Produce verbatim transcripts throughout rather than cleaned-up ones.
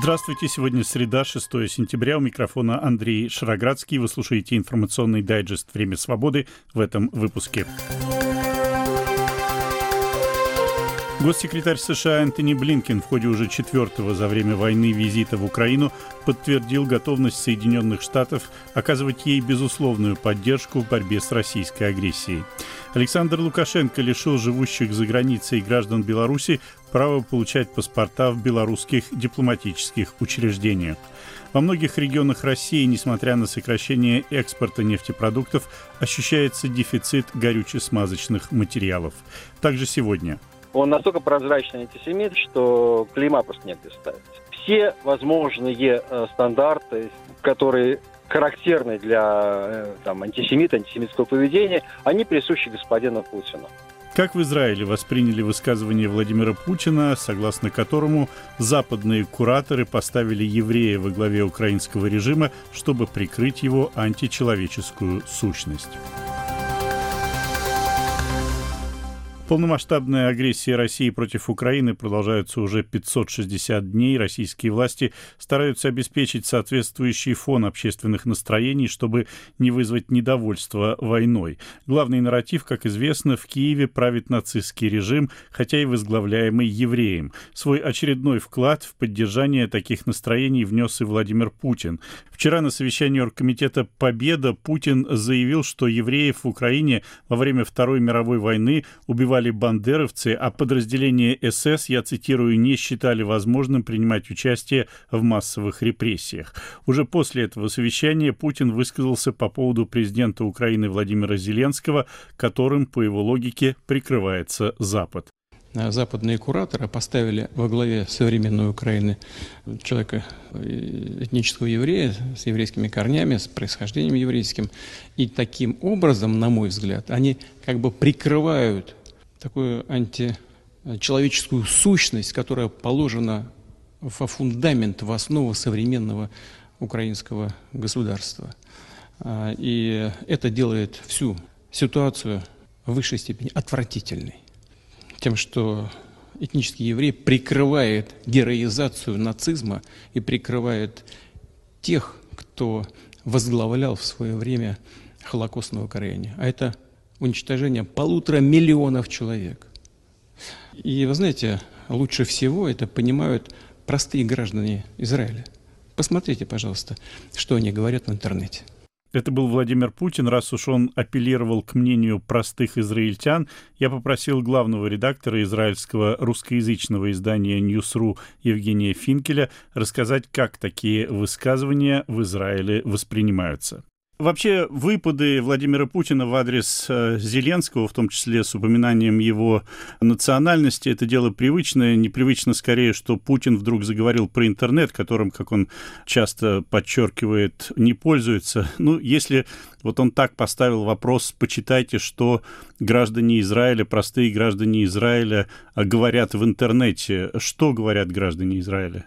Здравствуйте, сегодня среда, шестое сентября, у микрофона Андрей Шароградский. Вы слушаете информационный дайджест «Время свободы» в этом выпуске. Госсекретарь США Энтони Блинкен в ходе уже четвертого за время войны визита в Украину подтвердил готовность Соединенных Штатов оказывать ей безусловную поддержку в борьбе с российской агрессией. Александр Лукашенко лишил живущих за границей граждан Беларуси права получать паспорта в белорусских дипломатических учреждениях. Во многих регионах России, несмотря на сокращение экспорта нефтепродуктов, ощущается дефицит горюче-смазочных материалов. Также сегодня. Он настолько прозрачный антисемит, что клейма просто негде ставить. Все возможные э, стандарты, которые характерны для э, там, антисемита, антисемитского поведения, они присущи господину Путину. Как в Израиле восприняли высказывание Владимира Путина, согласно которому западные кураторы поставили еврея во главе украинского режима, чтобы прикрыть его античеловеческую сущность? Полномасштабная агрессия России против Украины продолжается уже пятьсот шестьдесят дней. Российские власти стараются обеспечить соответствующий фон общественных настроений, чтобы не вызвать недовольство войной. Главный нарратив, как известно, в Киеве правит нацистский режим, хотя и возглавляемый евреем. Свой очередной вклад в поддержание таких настроений внес и Владимир Путин. Вчера на совещании оргкомитета «Победа» Путин заявил, что евреев в Украине во время Второй мировой войны убивали бандеровцы, а подразделения эс эс, я цитирую, не считали возможным принимать участие в массовых репрессиях. Уже после этого совещания Путин высказался по поводу президента Украины Владимира Зеленского, которым, по его логике, прикрывается Запад. Западные кураторы поставили во главе современной Украины человека, этнического еврея, с еврейскими корнями, с происхождением еврейским. И таким образом, на мой взгляд, они как бы прикрывают такую античеловеческую сущность, которая положена во фундамент, в основу современного украинского государства. И это делает всю ситуацию в высшей степени отвратительной. Тем, что этнический еврей прикрывает героизацию нацизма и прикрывает тех, кто возглавлял в свое время холокостное укоренение. А это уничтожение полутора миллионов человек. И вы знаете, лучше всего это понимают простые граждане Израиля. Посмотрите, пожалуйста, что они говорят в интернете. Это был Владимир Путин. Раз уж он апеллировал к мнению простых израильтян, я попросил главного редактора израильского русскоязычного издания «Ньюс.ру» Евгения Финкеля рассказать, как такие высказывания в Израиле воспринимаются. Вообще, выпады Владимира Путина в адрес Зеленского, в том числе с упоминанием его национальности, это дело привычное. Непривычно скорее, что Путин вдруг заговорил про интернет, которым, как он часто подчеркивает, не пользуется. Ну, если вот он так поставил вопрос, почитайте, что граждане Израиля, простые граждане Израиля говорят в интернете. Что говорят граждане Израиля?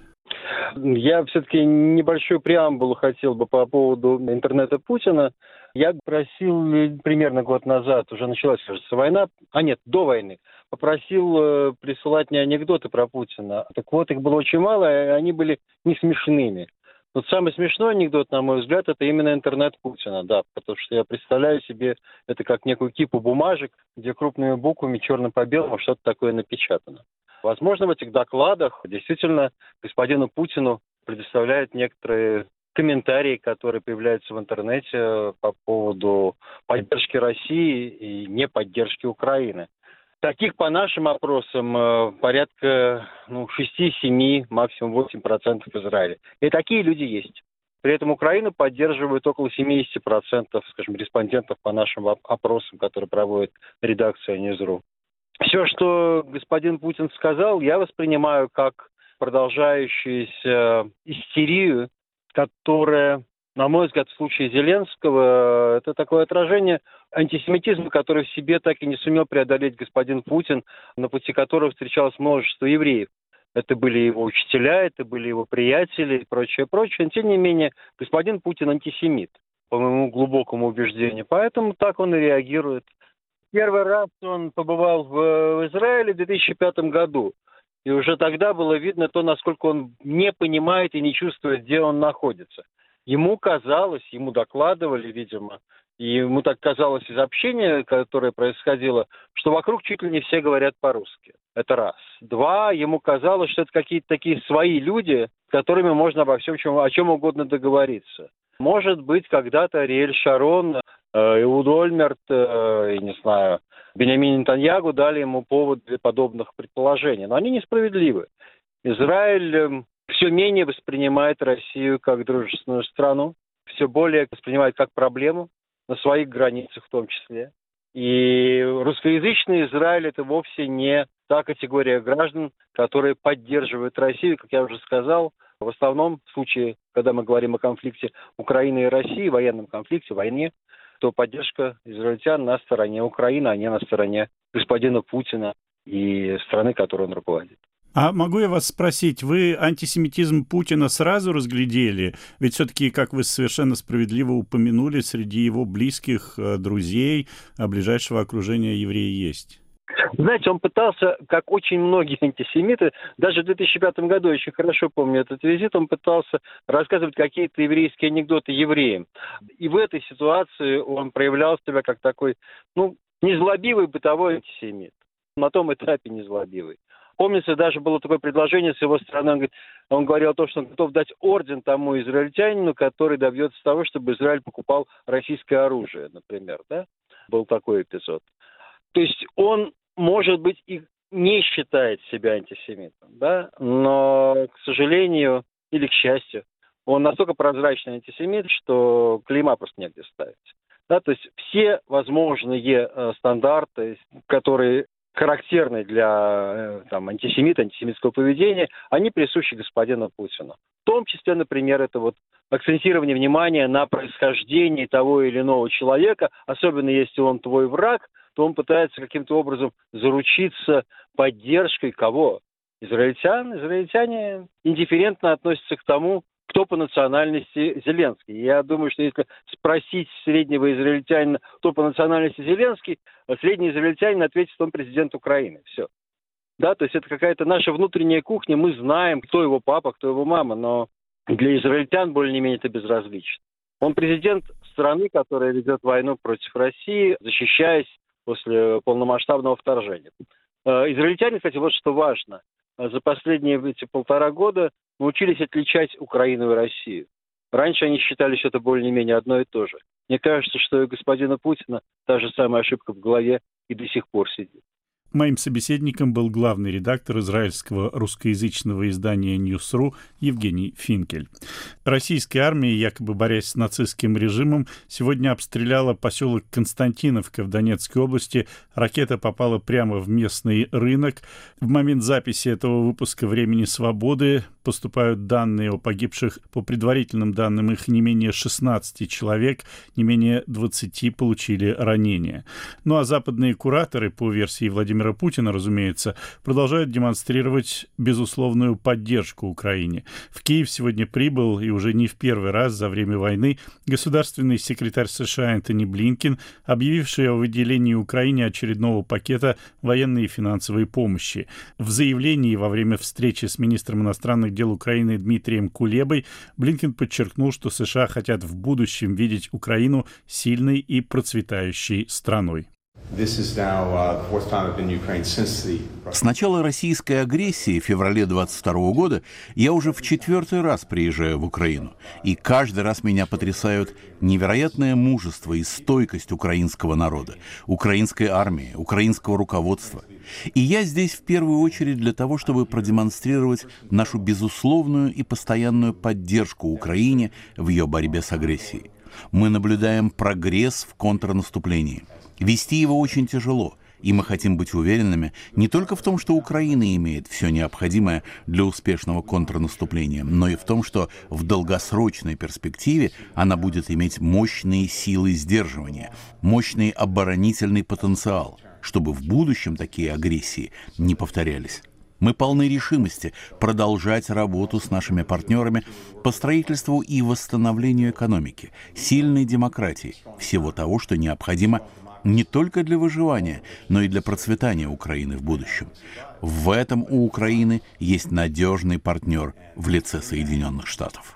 Я все-таки небольшую преамбулу хотел бы по поводу интернета Путина. Я просил примерно год назад, уже началась, кажется, война, а нет, до войны, попросил э, присылать мне анекдоты про Путина. Так вот, их было очень мало, и они были не смешными. Вот самый смешной анекдот, на мой взгляд, это именно интернет Путина, да, потому что я представляю себе это как некую кипу бумажек, где крупными буквами черным по белому что-то такое напечатано. Возможно, в этих докладах действительно господину Путину предоставляют некоторые комментарии, которые появляются в интернете по поводу поддержки России и неподдержки Украины. Таких, по нашим опросам, порядка ну, шесть-семь, максимум восемь процентов Израиля. И такие люди есть. При этом Украину поддерживают около семьдесят процентов, скажем, респондентов по нашим опросам, которые проводит редакция Ньюс.ру. Все, что господин Путин сказал, я воспринимаю как продолжающуюся истерию, которая, на мой взгляд, в случае Зеленского, это такое отражение антисемитизма, который в себе так и не сумел преодолеть господин Путин, на пути которого встречалось множество евреев. Это были его учителя, это были его приятели и прочее, прочее. Но, тем не менее, господин Путин антисемит, по моему глубокому убеждению. Поэтому так он и реагирует. Первый раз он побывал в Израиле в две тысячи пятом году. И уже тогда было видно то, насколько он не понимает и не чувствует, где он находится. Ему казалось, ему докладывали, видимо, и ему так казалось из общения, которое происходило, что вокруг чуть ли не все говорят по-русски. Это раз. Два, ему казалось, что это какие-то такие свои люди, с которыми можно обо всем, чем, о чем угодно договориться. Может быть, когда-то Ариэль Шарон, э, Эуд Ольмерт, э, не знаю, Беньямин Нетаньяху дали ему повод для подобных предположений. Но они несправедливы. Израиль э, все менее воспринимает Россию как дружественную страну, все более воспринимает как проблему, на своих границах в том числе. И русскоязычный Израиль – это вовсе не та категория граждан, которые поддерживают Россию, как я уже сказал. В основном в случае, когда мы говорим о конфликте Украины и России, военном конфликте, войне, то поддержка израильтян на стороне Украины, а не на стороне господина Путина и страны, которой он руководит. А могу я вас спросить, вы антисемитизм Путина сразу разглядели? Ведь все-таки, как вы совершенно справедливо упомянули, среди его близких, друзей, ближайшего окружения евреи есть. Знаете, он пытался, как очень многие антисемиты, даже в две тысячи пятом году, я очень хорошо помню этот визит, он пытался рассказывать какие-то еврейские анекдоты евреям. И в этой ситуации он проявлял себя как такой, ну, незлобивый бытовой антисемит. На том этапе незлобивый. Помнится, даже было такое предложение с его стороны, он, говорит, он говорил о том, что он готов дать орден тому израильтянину, который добьется того, чтобы Израиль покупал российское оружие, например, да? Был такой эпизод. То есть он, может быть, и не считает себя антисемитом, да? Но, к сожалению, или к счастью, он настолько прозрачный антисемит, что клейма просто негде ставить. Да? То есть все возможные э, стандарты, которые характерны для там, антисемита, антисемитского поведения, они присущи господину Путину. В том числе, например, это вот акцентирование внимания на происхождении того или иного человека, особенно если он твой враг, то он пытается каким-то образом заручиться поддержкой кого? Израильтян. Израильтяне индифферентно относятся к тому, кто по национальности Зеленский. Я думаю, что если спросить среднего израильтянина, кто по национальности Зеленский, средний израильтянин ответит, что он президент Украины. Все. Да, то есть это какая-то наша внутренняя кухня, мы знаем, кто его папа, кто его мама, но для израильтян более-менее это безразлично. Он президент страны, которая ведет войну против России, защищаясь после полномасштабного вторжения. Израильтяне, кстати, вот что важно. За последние эти полтора года научились отличать Украину и Россию. Раньше они считали, что это более-менее одно и то же. Мне кажется, что и у господина Путина та же самая ошибка в голове и до сих пор сидит. Моим собеседником был главный редактор израильского русскоязычного издания «Ньюс.ру» Евгений Финкель. Российская армия, якобы борясь с нацистским режимом, сегодня обстреляла поселок Константиновка в Донецкой области. Ракета попала прямо в местный рынок. В момент записи этого выпуска «Времени свободы» поступают данные о погибших. По предварительным данным, их не менее шестнадцати человек, не менее двадцати получили ранения. Ну а западные кураторы, по версии Владимира Путина, разумеется, продолжают демонстрировать безусловную поддержку Украине. В Киев сегодня прибыл, и уже не в первый раз за время войны, государственный секретарь США Энтони Блинкен, объявивший о выделении Украине очередного пакета военной и финансовой помощи. В заявлении во время встречи с министром иностранных дел Украины Дмитрием Кулебой Блинкен подчеркнул, что США хотят в будущем видеть Украину сильной и процветающей страной. С начала российской агрессии в феврале двадцать второго года я уже в четвертый раз приезжаю в Украину. И каждый раз меня потрясают невероятное мужество и стойкость украинского народа, украинской армии, украинского руководства. И я здесь в первую очередь для того, чтобы продемонстрировать нашу безусловную и постоянную поддержку Украине в ее борьбе с агрессией. Мы наблюдаем прогресс в контрнаступлении. Вести его очень тяжело, и мы хотим быть уверенными не только в том, что Украина имеет все необходимое для успешного контрнаступления, но и в том, что в долгосрочной перспективе она будет иметь мощные силы сдерживания, мощный оборонительный потенциал, чтобы в будущем такие агрессии не повторялись. Мы полны решимости продолжать работу с нашими партнерами по строительству и восстановлению экономики, сильной демократии, всего всего того, что необходимо не только для выживания, но и для процветания Украины в будущем. В этом у Украины есть надежный партнер в лице Соединенных Штатов.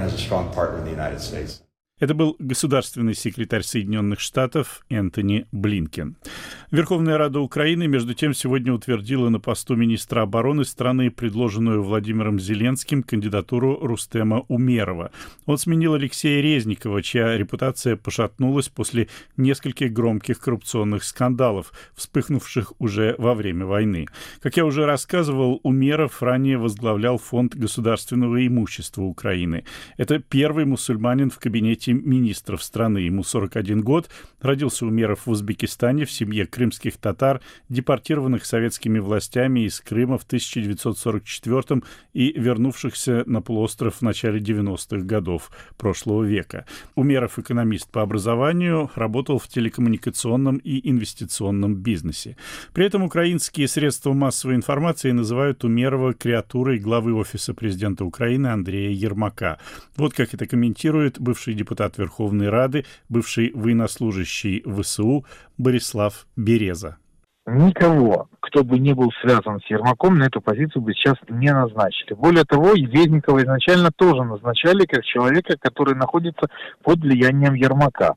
Это был государственный секретарь Соединенных Штатов Энтони Блинкен. Верховная Рада Украины, между тем, сегодня утвердила на посту министра обороны страны предложенную Владимиром Зеленским кандидатуру Рустема Умерова. Он сменил Алексея Резникова, чья репутация пошатнулась после нескольких громких коррупционных скандалов, вспыхнувших уже во время войны. Как я уже рассказывал, Умеров ранее возглавлял Фонд государственного имущества Украины. Это первый мусульманин в кабинете министров страны. Ему сорок один год. Родился Умеров в Узбекистане в семье крымских татар, депортированных советскими властями из Крыма в тысяча девятьсот сорок четвёртом и вернувшихся на полуостров в начале девяностых годов прошлого века. Умеров экономист по образованию, работал в телекоммуникационном и инвестиционном бизнесе. При этом украинские средства массовой информации называют Умерова креатурой главы Офиса президента Украины Андрея Ермака. Вот как это комментирует бывший депутат Верховной Рады, бывший военнослужащий ВСУ Борислав Береза. Никого, кто бы не был связан с Ермаком, на эту позицию бы сейчас не назначили. Более того, Резникова изначально тоже назначали как человека, который находится под влиянием Ермака.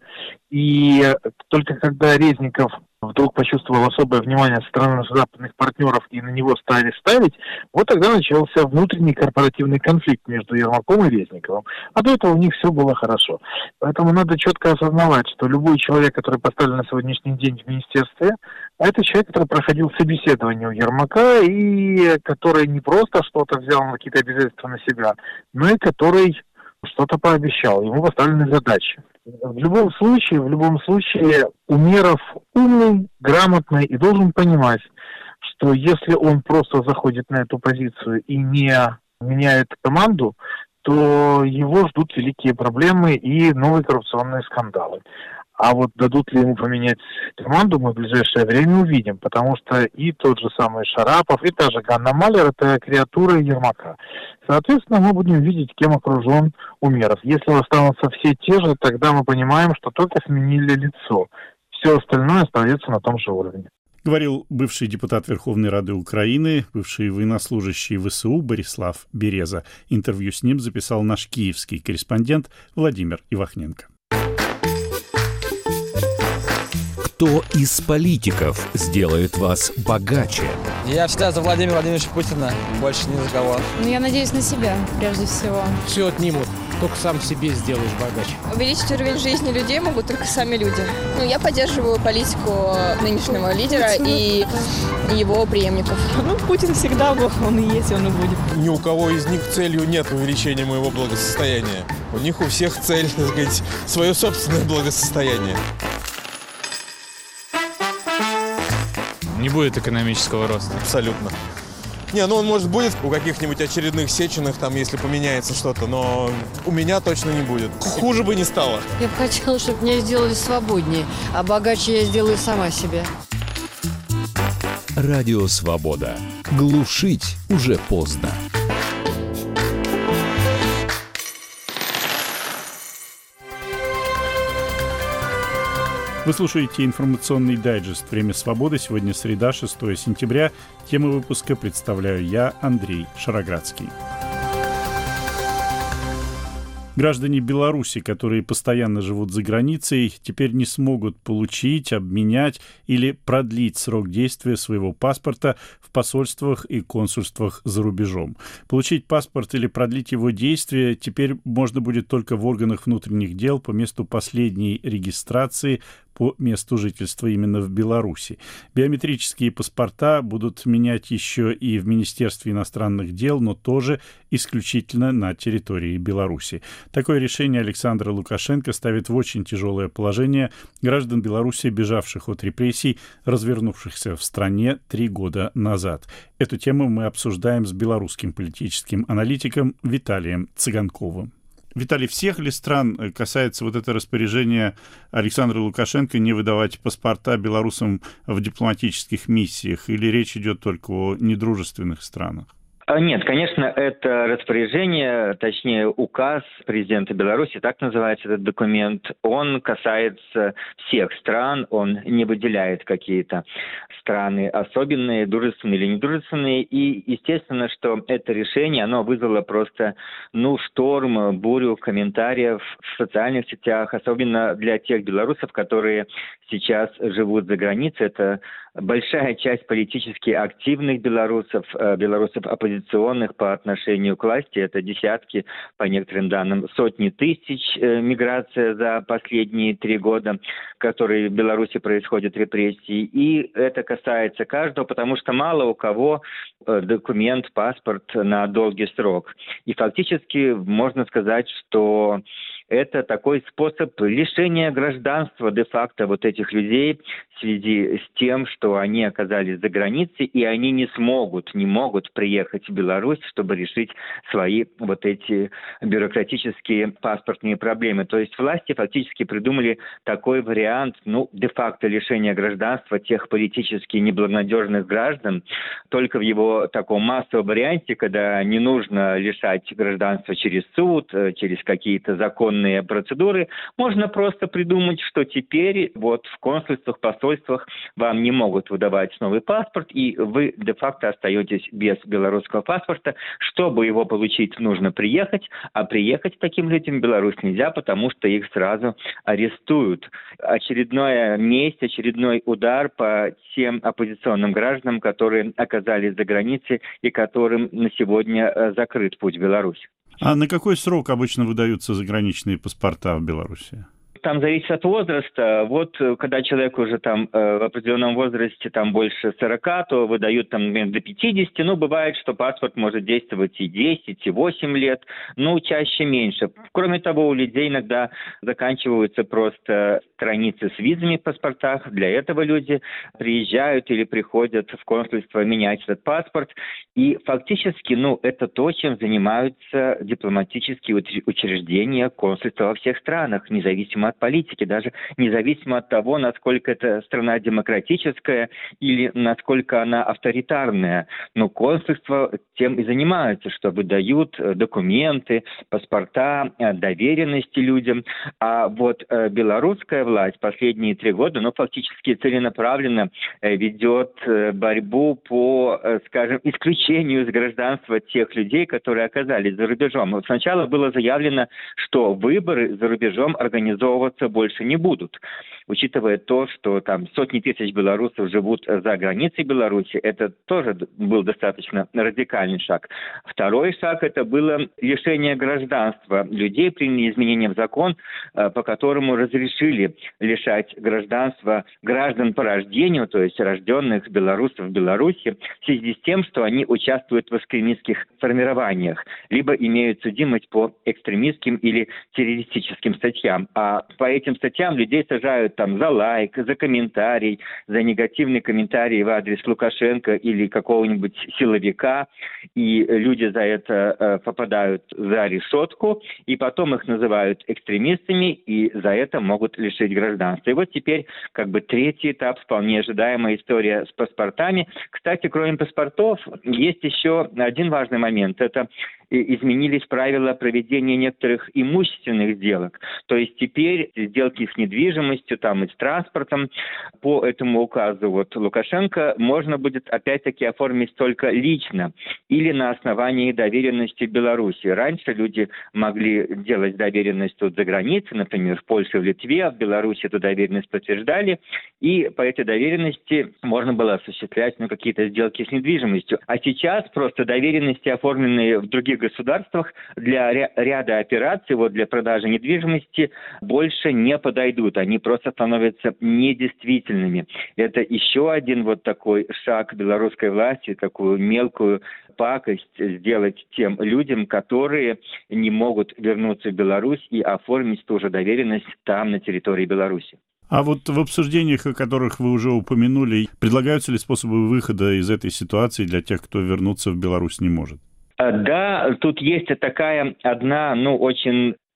И только когда Резников вдруг почувствовал особое внимание со стороны западных партнеров и на него стали ставить, вот тогда начался внутренний корпоративный конфликт между Ермаком и Резниковым. А до этого у них все было хорошо. Поэтому надо четко осознавать, что любой человек, который поставлен на сегодняшний день в министерстве, это человек, который проходил собеседование у Ермака и который не просто что-то взял на какие-то обязательства на себя, но и который что-то пообещал. Ему поставлены задачи. В любом случае, в любом случае, Умеров умный, грамотный и должен понимать, что если он просто заходит на эту позицию и не меняет команду, то его ждут великие проблемы и новые коррупционные скандалы. А вот дадут ли ему поменять команду, мы в ближайшее время увидим, потому что и тот же самый Шарапов, и та же Ганна Малер – это креатуры Ермака. Соответственно, мы будем видеть, кем окружен Умеров. Если останутся все те же, тогда мы понимаем, что только сменили лицо. Все остальное остается на том же уровне. Говорил бывший депутат Верховной Рады Украины, бывший военнослужащий ВСУ Борислав Береза. Интервью с ним записал наш киевский корреспондент Владимир Ивахненко. Кто из политиков сделает вас богаче? Я всегда за Владимира Владимировича Путина, больше ни за кого. Ну, я надеюсь на себя, прежде всего. Все отнимут, только сам себе сделаешь богаче. Увеличить уровень жизни людей могут только сами люди. Ну, я поддерживаю политику нынешнего лидера и его преемников. Ну, Путин всегда был, он и есть, он и будет. Ни у кого из них целью нет увеличения моего благосостояния. У них у всех цель, так сказать, свое собственное благосостояние. Не будет экономического роста. Абсолютно. Не, ну он, может, будет у каких-нибудь очередных Сеченых, там, если поменяется что-то, но у меня точно не будет. Хуже бы не стало. Я бы хотела, чтобы меня сделали свободнее, а богаче я сделаю сама себе. Радио Свобода. Глушить уже поздно. Вы слушаете информационный дайджест «Время свободы». Сегодня среда, шестое сентября. Тему выпуска представляю я, Андрей Шароградский. Граждане Беларуси, которые постоянно живут за границей, теперь не смогут получить, обменять или продлить срок действия своего паспорта в посольствах и консульствах за рубежом. Получить паспорт или продлить его действие теперь можно будет только в органах внутренних дел по месту последней регистрации по месту жительства именно в Беларуси. Биометрические паспорта будут менять еще и в Министерстве иностранных дел, но тоже исключительно на территории Беларуси. Такое решение Александра Лукашенко ставит в очень тяжелое положение граждан Беларуси, бежавших от репрессий, развернувшихся в стране три года назад. Эту тему мы обсуждаем с белорусским политическим аналитиком Виталием Цыганковым. Виталий, всех ли стран касается вот это распоряжение Александра Лукашенко не выдавать паспорта белорусам в дипломатических миссиях, или речь идет только о недружественных странах? Нет, конечно, это распоряжение, точнее указ президента Беларуси, так называется этот документ, он касается всех стран, он не выделяет какие-то страны особенные, дружественные или недружественные. И естественно, что это решение, оно вызвало просто, ну, шторм, бурю комментариев в социальных сетях, особенно для тех белорусов, которые сейчас живут за границей. Это большая часть политически активных белорусов, белорусов оппозиционных по отношению к власти. Это десятки, по некоторым данным, сотни тысяч миграция за последние три года, в которой в Беларуси происходят репрессии. И это касается каждого, потому что мало у кого документ, паспорт на долгий срок. И фактически можно сказать, что это такой способ лишения гражданства де-факто вот этих людей в связи с тем, что они оказались за границей, и они не смогут, не могут приехать в Беларусь, чтобы решить свои вот эти бюрократические паспортные проблемы. То есть власти фактически придумали такой вариант, ну, де-факто лишения гражданства тех политически неблагонадежных граждан, только в его таком массовом варианте, когда не нужно лишать гражданства через суд, через какие-то законные процедуры, можно просто придумать, что теперь вот в консульствах, посольствах вам не могут выдавать новый паспорт, и вы де-факто остаетесь без белорусского паспорта. Чтобы его получить, нужно приехать, а приехать таким людям в Беларусь нельзя, потому что их сразу арестуют. Очередная месть, очередной удар по тем оппозиционным гражданам, которые оказались за границей и которым на сегодня закрыт путь в Беларусь. А на какой срок обычно выдаются заграничные паспорта в Беларуси? Там зависит от возраста. Вот когда человек уже там э, в определенном возрасте, там больше сорока, то выдают там, например, до пятидесяти. Ну, бывает, что паспорт может действовать и десять, и восемь лет, ну, чаще меньше. Кроме того, у людей иногда заканчиваются просто страницы с визами в паспортах. Для этого люди приезжают или приходят в консульство менять этот паспорт. И фактически, ну, это то, чем занимаются дипломатические учреждения, консульства во всех странах, независимо от политики, даже независимо от того, насколько эта страна демократическая или насколько она авторитарная. Но консульства тем и занимаются, что выдают документы, паспорта, доверенности людям. А вот белорусская власть последние три года, ну, фактически целенаправленно ведет борьбу по, скажем, исключению из гражданства тех людей, которые оказались за рубежом. Вот сначала было заявлено, что выборы за рубежом организовываются больше не будут. Учитывая то, что там сотни тысяч белорусов живут за границей Беларуси, это тоже был достаточно радикальный шаг. Второй шаг – это было лишение гражданства людей, приняли изменения в закон, по которому разрешили лишать гражданства граждан по рождению, то есть рожденных белорусов в Беларуси, в связи с тем, что они участвуют в экстремистских формированиях, либо имеют судимость по экстремистским или террористическим статьям. А по этим статьям людей сажают там за лайк, за комментарий, за негативный комментарий в адрес Лукашенко или какого-нибудь силовика, и люди за это э, попадают за решетку, и потом их называют экстремистами, и за это могут лишить гражданства. И вот теперь как бы третий этап, вполне ожидаемая история с паспортами. Кстати, кроме паспортов, есть еще один важный момент. Это изменились правила проведения некоторых имущественных сделок. То есть теперь сделки с недвижимостью, там и с транспортом по этому указу вот Лукашенко можно будет опять-таки оформить только лично или на основании доверенности Беларуси. Раньше люди могли делать доверенность тут за границей, например, в Польше, в Литве, в Беларуси эту доверенность подтверждали, и по этой доверенности можно было осуществлять ну, какие-то сделки с недвижимостью. А сейчас просто доверенности, оформленные в других государствах, для ря- ряда операций, вот для продажи недвижимости, больше не подойдут. Они просто становятся недействительными. Это еще один вот такой шаг белорусской власти, такую мелкую пакость сделать тем людям, которые не могут вернуться в Беларусь и оформить ту же доверенность там, на территории Беларуси. А вот в обсуждениях, о которых вы уже упомянули, предлагаются ли способы выхода из этой ситуации для тех, кто вернуться в Беларусь не может? Да, тут есть такая одна, ну, очень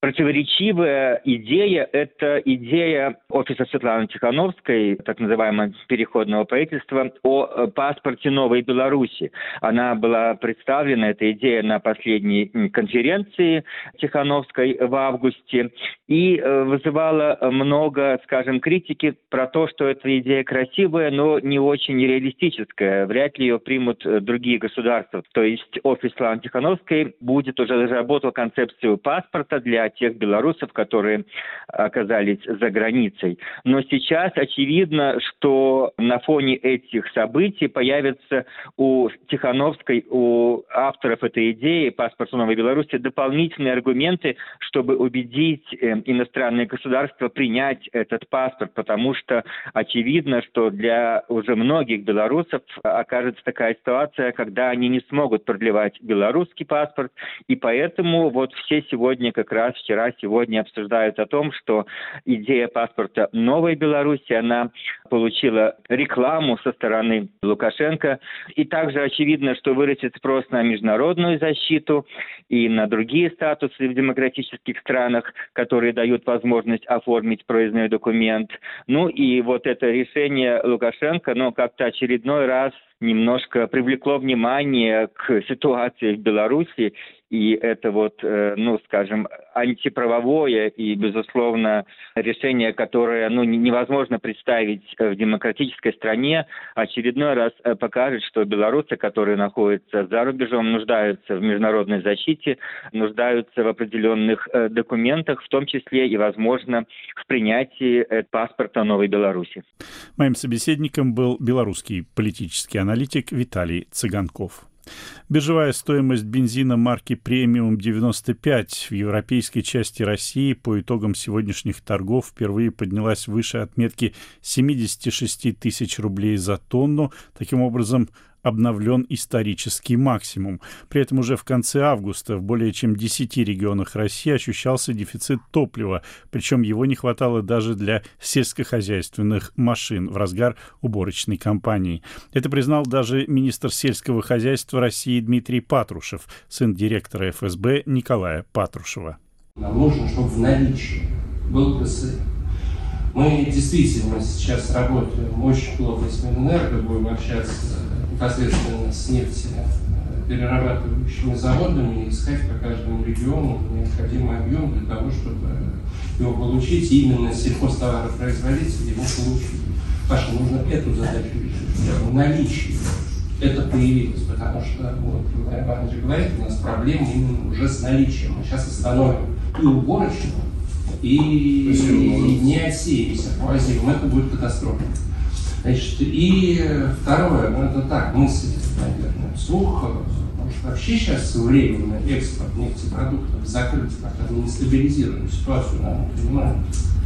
противоречивая идея – это идея офиса Светланы Тихановской, так называемого переходного правительства, о паспорте Новой Беларуси. Она была представлена, эта идея, на последней конференции Тихановской в августе и вызывала много, скажем, критики про то, что эта идея красивая, но не очень реалистическая. Вряд ли ее примут другие государства. То есть офис Светланы Тихановской будет уже разработал концепцию паспорта для тех белорусов, которые оказались за границей. Но сейчас очевидно, что на фоне этих событий появятся у Тихановской, у авторов этой идеи паспорта Новой Беларуси дополнительные аргументы, чтобы убедить иностранные государства принять этот паспорт, потому что очевидно, что для уже многих белорусов окажется такая ситуация, когда они не смогут продлевать белорусский паспорт, и поэтому вот все сегодня, как раз вчера, сегодня обсуждают о том, что идея паспорта Новой Беларуси, она получила рекламу со стороны Лукашенко, и также очевидно, что вырастет спрос на международную защиту и на другие статусы в демократических странах, которые дают возможность оформить проездной документ. Ну и вот это решение Лукашенко, ну, как-то очередной раз немножко привлекло внимание к ситуации в Беларуси, и это вот, ну, скажем, антиправовое и, безусловно, решение, которое, ну, невозможно представить в демократической стране, очередной раз покажет, что белорусы, которые находятся за рубежом, нуждаются в международной защите, нуждаются в определенных документах, в том числе и, возможно, в принятии паспорта Новой Беларуси. Моим собеседником был белорусский политический аналитик Виталий Цыганков. Биржевая стоимость бензина марки «Премиум девяносто пять» в европейской части России по итогам сегодняшних торгов впервые поднялась выше отметки семьдесят шесть тысяч рублей за тонну. Таким образом, обновлен исторический максимум. При этом уже в конце августа в более чем десяти регионах России ощущался дефицит топлива, причем его не хватало даже для сельскохозяйственных машин в разгар уборочной кампании. Это признал даже министр сельского хозяйства России Дмитрий Патрушев, сын директора эф эс бэ Николая Патрушева. Нам нужно, чтобы в наличии был КСР. Мы действительно сейчас работаем очень плохо с Минэнерго, будем общаться непосредственно с нефтеперерабатывающими заводами и искать по каждому региону необходимый объем для того, чтобы его получить, и именно сельхозтоваропроизводители его получили. Паша, нужно эту задачу решить. В наличии это появилось, потому что, вот, Владимир Иванович говорит, у нас проблемы именно уже с наличием. Мы сейчас остановим и уборочную, и, и не отсеемся по зимам. Это будет катастрофа. Значит, и второе, ну это так, мысль, наверное, вслух, может вообще сейчас временно экспорт нефтепродуктов закрыть, пока мы не стабилизируем ситуацию, надо понимать.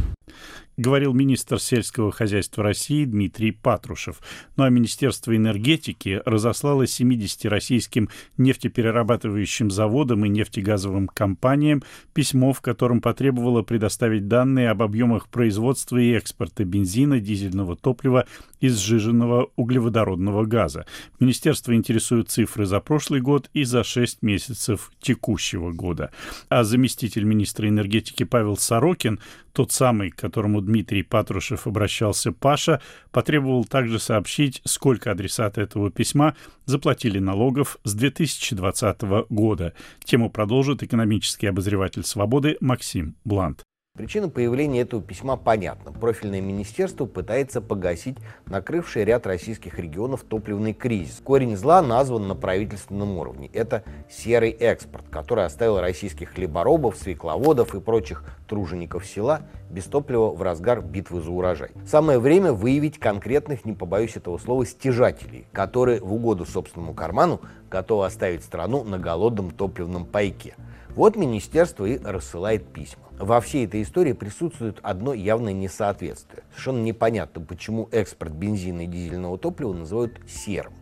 Говорил министр сельского хозяйства России Дмитрий Патрушев. Ну а Министерство энергетики разослало семидесяти российским нефтеперерабатывающим заводам и нефтегазовым компаниям письмо, в котором потребовало предоставить данные об объемах производства и экспорта бензина, дизельного топлива и сжиженного углеводородного газа. Министерство интересует цифры за прошлый год и за шесть месяцев текущего года. А заместитель министра энергетики Павел Сорокин, тот самый, к которому Дмитрий Патрушев обращался Паша, потребовал также сообщить, сколько адресаты этого письма заплатили налогов с две тысячи двадцатого года. Тему продолжит экономический обозреватель «Свободы» Максим Блант. Причина появления этого письма понятна. Профильное министерство пытается погасить накрывший ряд российских регионов топливный кризис. Корень зла назван на правительственном уровне. Это серый экспорт, который оставил российских хлеборобов, свекловодов и прочих тружеников села без топлива в разгар битвы за урожай. Самое время выявить конкретных, не побоюсь этого слова, стяжателей, которые в угоду собственному карману готовы оставить страну на голодном топливном пайке. Вот министерство и рассылает письма. Во всей этой истории присутствует одно явное несоответствие. Совершенно непонятно, почему экспорт бензина и дизельного топлива называют серым.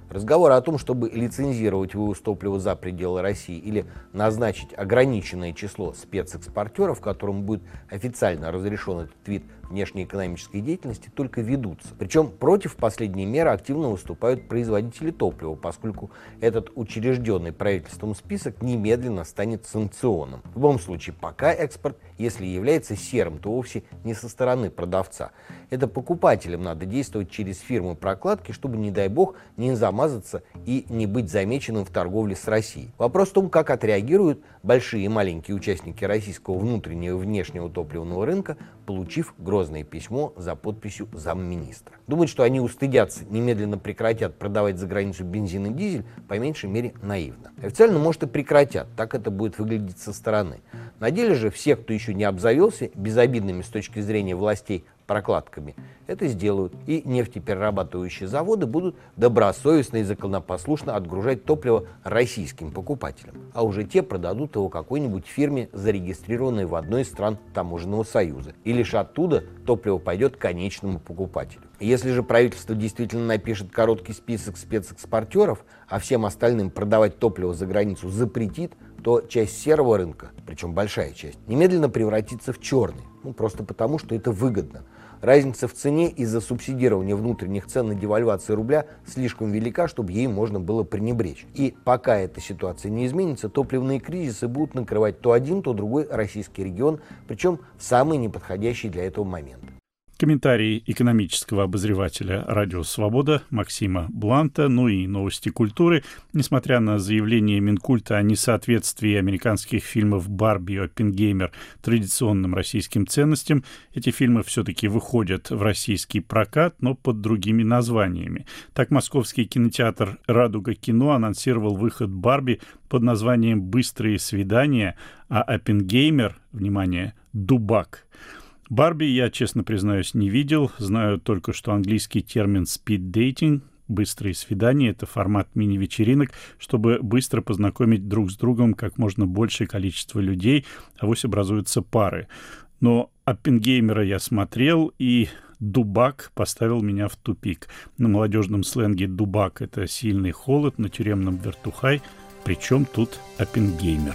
Разговоры о том, чтобы лицензировать вывоз топлива за пределы России или назначить ограниченное число спецэкспортеров, которым будет официально разрешен этот вид внешнеэкономической деятельности, только ведутся. Причем против последней меры активно выступают производители топлива, поскольку этот учрежденный правительством список немедленно станет санкционным. В любом случае, пока экспорт, если является серым, то вовсе не со стороны продавца. Это покупателям надо действовать через фирмы прокладки, чтобы, не дай бог, не замазаться и не быть замеченным в торговле с Россией. Вопрос в том, как отреагируют большие и маленькие участники российского внутреннего и внешнего топливного рынка, получив грозное письмо за подписью замминистра. Думать, что они устыдятся, немедленно прекратят продавать за границу бензин и дизель, по меньшей мере наивно. Официально, может, и прекратят, так это будет выглядеть со стороны. На деле же все, кто еще не обзавелся безобидными с точки зрения властей прокладками, это сделают, и нефтеперерабатывающие заводы будут добросовестно и законопослушно отгружать топливо российским покупателям, а уже те продадут его какой-нибудь фирме, зарегистрированной в одной из стран Таможенного союза, и лишь оттуда топливо пойдет к конечному покупателю. Если же правительство действительно напишет короткий список спецэкспортеров, а всем остальным продавать топливо за границу запретит, то часть серого рынка, причем большая часть, немедленно превратится в черный, ну, просто потому, что это выгодно. Разница в цене из-за субсидирования внутренних цен и девальвации рубля слишком велика, чтобы ей можно было пренебречь. И пока эта ситуация не изменится, топливные кризисы будут накрывать то один, то другой российский регион, причем в самый неподходящий для этого момент. Комментарии экономического обозревателя «Радио Свобода» Максима Бланта, ну и новости культуры. Несмотря на заявление Минкульта о несоответствии американских фильмов «Барби» и «Оппенгеймер» традиционным российским ценностям, эти фильмы все-таки выходят в российский прокат, но под другими названиями. Так, московский кинотеатр «Радуга Кино» анонсировал выход «Барби» под названием «Быстрые свидания», а «Оппенгеймер», внимание, «Дубак». «Барби» я, честно признаюсь, не видел. Знаю только, что английский термин «speed-dating» — быстрые свидания — это формат мини-вечеринок, чтобы быстро познакомить друг с другом как можно большее количество людей, авось образуются пары. Но «Оппенгеймера» я смотрел, и «Дубак» поставил меня в тупик. На молодежном сленге «дубак» — это сильный холод, на тюремном вертухай. Причем тут «Оппенгеймер»?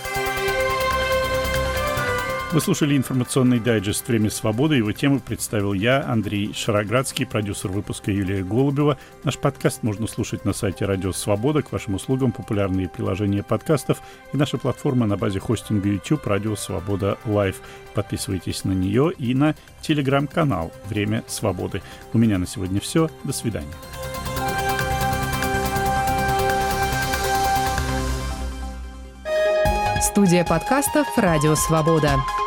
Вы слушали информационный дайджест «Время свободы». Его тему представил я, Андрей Шароградский, продюсер выпуска Юлия Голубева. Наш подкаст можно слушать на сайте «Радио Свобода». К вашим услугам популярные приложения подкастов и наша платформа на базе хостинга YouTube «Радио Свобода Лайв». Подписывайтесь на нее и на телеграм-канал «Время свободы». У меня на сегодня все. До свидания. Студия подкастов «Радио Свобода».